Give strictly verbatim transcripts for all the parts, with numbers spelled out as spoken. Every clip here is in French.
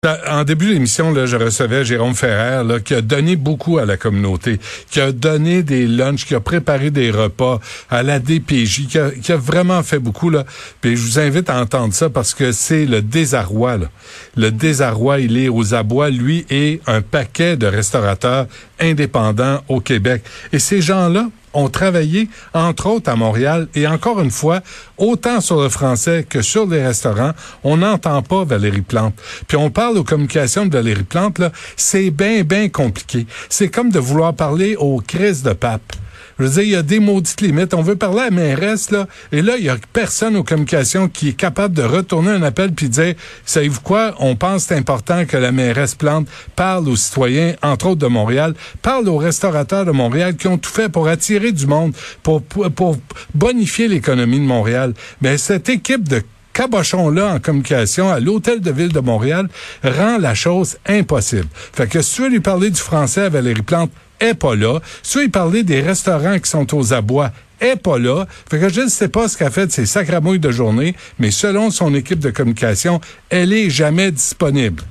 En début d'émission, là, je recevais Jérôme Ferrer, là, qui a donné beaucoup à la communauté, qui a donné des lunchs, qui a préparé des repas à la D P J, qui a, qui a vraiment fait beaucoup, là. Puis je vous invite à entendre ça parce que c'est le désarroi, là. Le désarroi, il est aux abois, lui et un paquet de restaurateurs indépendants au Québec. Et ces gens-là ont travaillé, entre autres, à Montréal. Et encore une fois, autant sur le français que sur les restaurants, on n'entend pas Valérie Plante. Puis on parle aux communications de Valérie Plante, là, c'est bien, bien compliqué. C'est comme de vouloir parler aux crises de pape. Je veux dire, il y a des maudites limites. On veut parler à la mairesse, là, et là, il y a personne aux communications qui est capable de retourner un appel puis dire, savez-vous quoi, on pense que c'est important que la mairesse Plante parle aux citoyens, entre autres de Montréal, parle aux restaurateurs de Montréal qui ont tout fait pour attirer du monde, pour, pour, pour bonifier l'économie de Montréal. Mais cette équipe de cabochon-là en communication à l'Hôtel de Ville de Montréal rend la chose impossible. Fait que si tu veux lui parler du français à Valérie Plante, est pas là. Si tu veux lui parler des restaurants qui sont aux abois, est pas là. Fait que je ne sais pas ce qu'elle fait de ses sacramouilles de journée, mais selon son équipe de communication, elle est jamais disponible.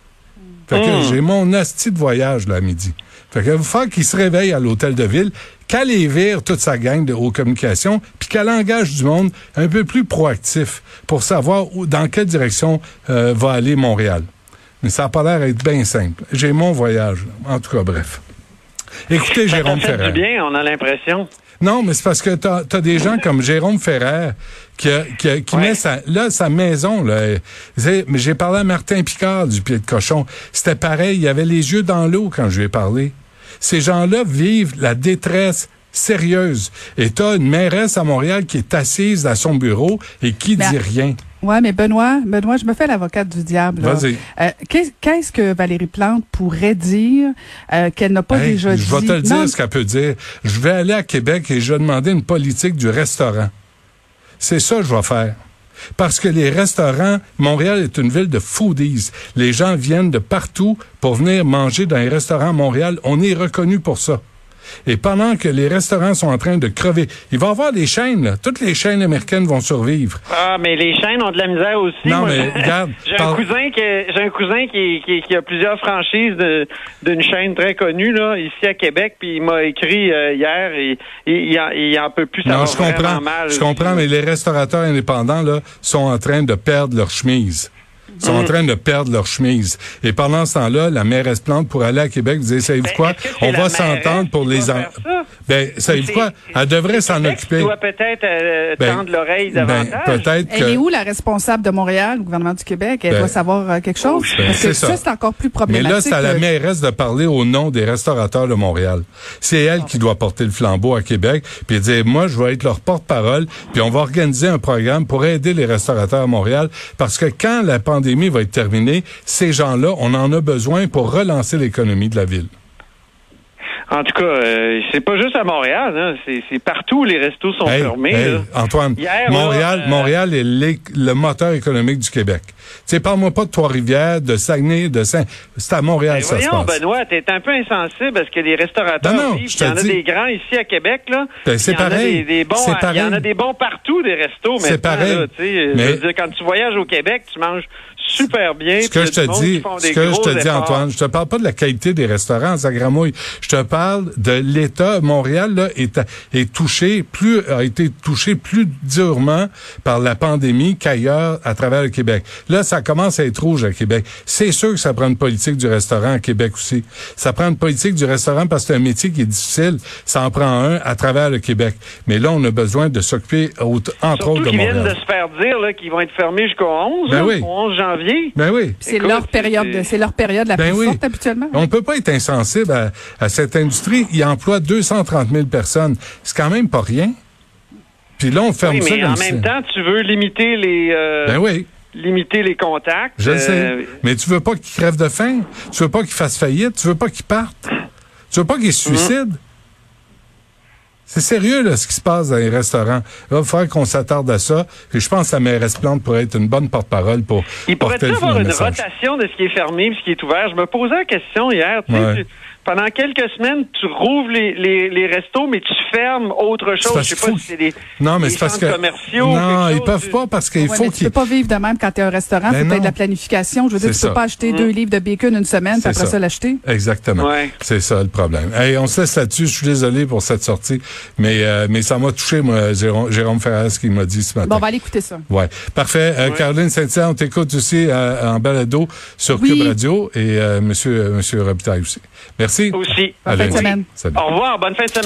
Fait que mmh. j'ai mon hostie de voyage, là, à midi. Fait que il va falloir qu'il se réveille à l'Hôtel de Ville, qu'elle les vire toute sa gang de haute communication, puis qu'elle engage du monde un peu plus proactif pour savoir où, dans quelle direction euh, va aller Montréal. Mais ça n'a pas l'air d'être bien simple. J'ai mon voyage, là. En tout cas, bref. Écoutez, ça Jérôme fait Ferrer. Du bien, on a l'impression. Non, mais c'est parce que t'as, t'as des gens comme Jérôme Ferrer qui, a, qui, a, qui ouais. met sa, là, sa maison, là. Mais j'ai parlé à Martin Picard du Pied de Cochon. C'était pareil, il avait les yeux dans l'eau quand je lui ai parlé. Ces gens-là vivent la détresse sérieuse. Et t'as une mairesse à Montréal qui est assise à son bureau et qui ben, dit rien. Ouais, mais Benoît, Benoît, je me fais l'avocate du diable. Là. Vas-y. Euh, qu'est-ce, qu'est-ce que Valérie Plante pourrait dire euh, qu'elle n'a pas hey, déjà dit? Je vais te le dire non. ce qu'elle peut dire. Je vais aller à Québec et je vais demander une politique du restaurant. C'est ça que je vais faire. Parce que les restaurants, Montréal est une ville de foodies. Les gens viennent de partout pour venir manger dans les restaurants à Montréal. On est reconnu pour ça. Et pendant que les restaurants sont en train de crever, il va y avoir des chaînes, là. Toutes les chaînes américaines vont survivre. Ah, mais les chaînes ont de la misère aussi. Non, Moi, mais regarde. J'ai par... un cousin qui j'ai un cousin qui, qui, qui a plusieurs franchises de, d'une chaîne très connue, là, ici à Québec, puis il m'a écrit euh, hier et il, il, en, il en peut plus, ça non, va je vraiment comprends, mal. Je comprends, mais les restaurateurs indépendants, là, sont en train de perdre leur chemise. Ils sont mmh. en train de perdre leur chemise. Et pendant ce temps-là, la mairesse Plante, pour aller à Québec, disait, savez-vous ben, quoi? On va s'entendre pour les... En... Ben, savez-vous quoi? Elle devrait s'en occuper. Elle doit peut-être euh, ben, tendre l'oreille davantage. Ben, peut-être Elle que... est où, la responsable de Montréal, le gouvernement du Québec? Elle ben, doit savoir euh, quelque chose? Ben, Parce que ça, ça, c'est encore plus problématique. Mais là, c'est à la que... mairesse de parler au nom des restaurateurs de Montréal. C'est elle qui doit porter le flambeau à Québec, puis dire, moi, je vais être leur porte-parole, puis on va organiser un programme pour aider les restaurateurs à Montréal, parce que quand la pandémie va être terminée, ces gens-là, on en a besoin pour relancer l'économie de la ville. En tout cas, euh, c'est pas juste à Montréal, hein. c'est, c'est partout où les restos sont hey, fermés. Hey, là. Antoine, Hier, Montréal, là, euh... Montréal est le moteur économique du Québec. Tu sais, parle-moi pas de Trois-Rivières, de Saguenay, de Saint... C'est à Montréal ben ça voyons, se passe. Benoît, t'es un peu insensible parce que les restaurateurs non, non, vivent. Il y en a dis... des grands ici à Québec, là. Ben, c'est pareil. Des, des bons, c'est pareil. Il y en a des bons partout, des restos. C'est pareil. Là, mais... Je veux dire, quand tu voyages au Québec, tu manges super bien. Ce que je te dis, ce que je te dis, efforts. Antoine, je te parle pas de la qualité des restaurants, ça gramouille. Je te parle de l'État. Montréal, là, est, est touché plus, a été touché plus durement par la pandémie qu'ailleurs à travers le Québec. Là, ça commence à être rouge à Québec. C'est sûr que ça prend une politique du restaurant à Québec aussi. Ça prend une politique du restaurant parce que c'est un métier qui est difficile. Ça en prend un à travers le Québec. Mais là, on a besoin de s'occuper, entre Surtout autres, de qu'ils Montréal. viennent de se faire dire, là, qu'ils vont être fermés jusqu'au onze, ben là, oui. au onze janvier. Ben oui. C'est Écoute, leur période, c'est... De, c'est leur période la ben plus oui. forte habituellement. On peut pas être insensible à, à cette industrie. Il emploie deux cent trente mille personnes. C'est quand même pas rien. Puis là, on ferme oui, ça mais comme en même si... temps, tu veux limiter les. Euh, ben oui. Limiter les contacts. Je le euh... sais. Mais tu veux pas qu'ils crèvent de faim. Tu veux pas qu'ils fassent faillite. Tu veux pas qu'ils partent. Tu veux pas qu'ils se suicident. Mmh. C'est sérieux, là, ce qui se passe dans les restaurants. Là, il va falloir qu'on s'attarde à ça. Et je pense que la mairesse Plante pourrait être une bonne porte-parole pour il porter pourrait le avoir une message. rotation de ce qui est fermé et ce qui est ouvert. Je me posais la question hier. Tu sais, ouais. tu, pendant quelques semaines, tu rouvres les, les, les restos, mais tu fermes autre chose. Je sais pas faut... si c'est des, non, mais des c'est parce centres que... commerciaux. Non, ils chose, peuvent tu... pas parce qu'il ouais, faut mais qu'ils... Tu peux pas vivre de même quand tu es un restaurant. Ben faut être de la non. planification. Je veux dire, C'est tu peux ça. pas acheter mmh. deux livres de bacon une semaine, puis après ça, ça l'acheter. Exactement. Ouais. C'est ça le problème. Hey, on se laisse là-dessus. Je suis désolé pour cette sortie, mais euh, mais ça m'a touché, moi, Jérôme, Jérôme Ferrer, ce qu'il m'a dit ce matin. Bon, on va aller écouter ça. Ouais, parfait. Euh, ouais. Caroline Saint-Hilaire, on t'écoute aussi euh, en balado sur oui. Cube Radio et euh, Monsieur euh, Monsieur Robitaille aussi. Merci. Aussi. Bonne fin de semaine. Salut. Au revoir. Bonne fin de semaine.